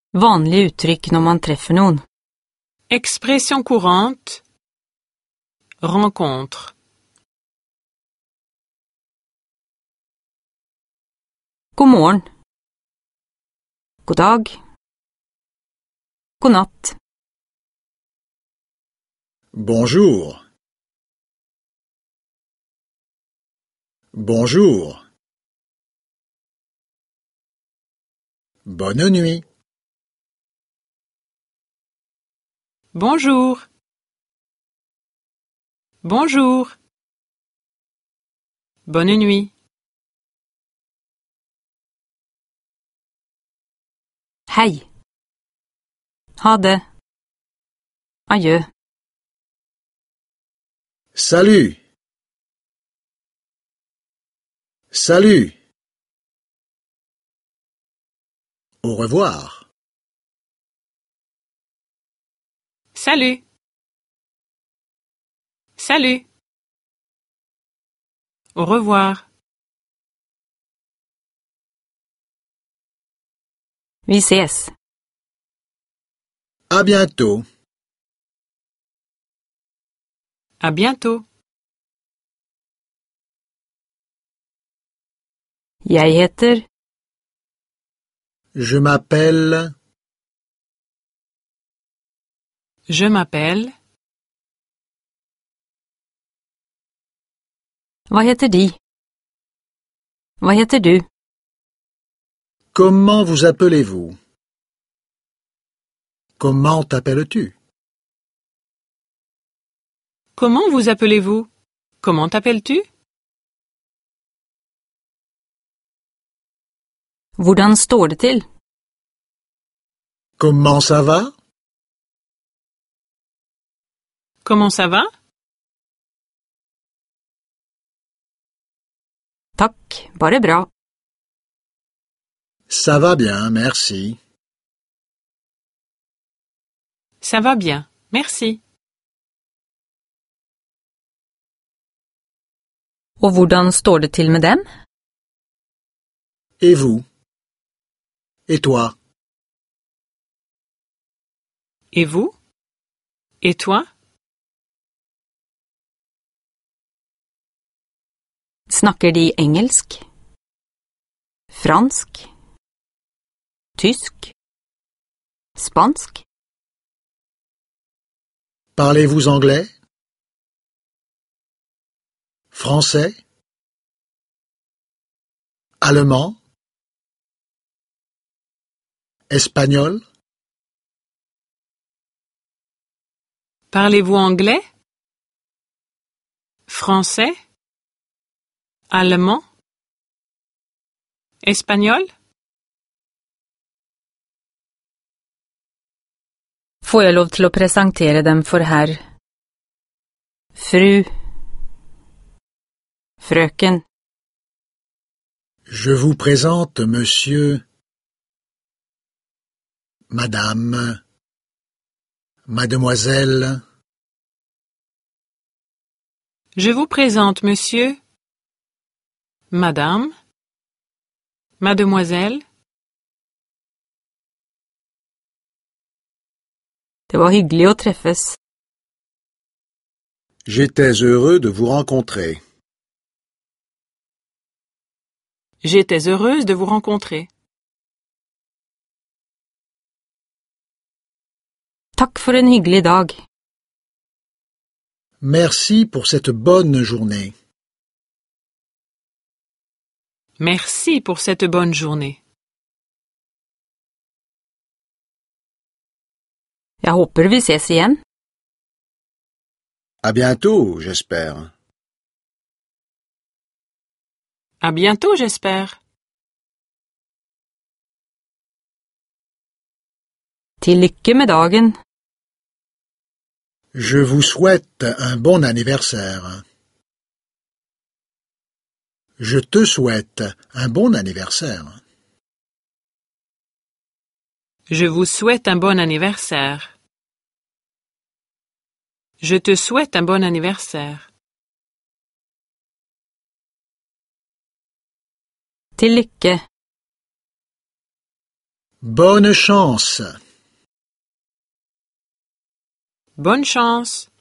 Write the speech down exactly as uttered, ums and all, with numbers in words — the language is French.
Vanlig uttrykk når man treffer noen. Expression courante. Rencontre. God morgen. God dag. God natt. Bonjour. Bonjour. Bonne nuit. Bonjour. Bonjour. Bonne nuit. Hei. Ha det. Adjø. Salut. Salut. Au revoir. Salut. Salut. Au revoir. Vi ses. À bientôt. À bientôt. Jeg heter. Je m'appelle. Je m'appelle. Hva heter de? Hva heter du? Comment vous appelez-vous? Comment t'appelles-tu? Comment vous appelez-vous? Comment t'appelles-tu? Hvordan står det til? Comment ça va? Comment ça va? Takk, bare bra. Ça va bien, merci. Ça va bien, merci. Og hvordan står det til med dem? Et vous? Et toi? Et vous? Et toi? Snakker de engelsk? Fransk? Tysk? Spansk? Parlez-vous anglais? Français? Allemand? Espagnol? Parlez-vous anglais? Français? Allemand? Espagnol? Får jeg lov til å presentere dem for herr? Fru? Frøken? Je vous présente monsieur, madame, mademoiselle. Je vous présente monsieur, madame, mademoiselle. Det var hyggelig å treffes. J'étais heureux de vous rencontrer. J'étais heureuse de vous rencontrer. Takk for en hyggelig dag. Merci pour cette bonne journée. Merci pour cette bonne journée. Jeg håper vi ses igjen. À bientôt, j'espère. À bientôt, j'espère. Til lykke med dagen. Je vous souhaite un bon anniversaire. Je te souhaite un bon anniversaire. Je vous souhaite un bon anniversaire. Je te souhaite un bon anniversaire. Til lykke. Bonne chance. Bonne chance.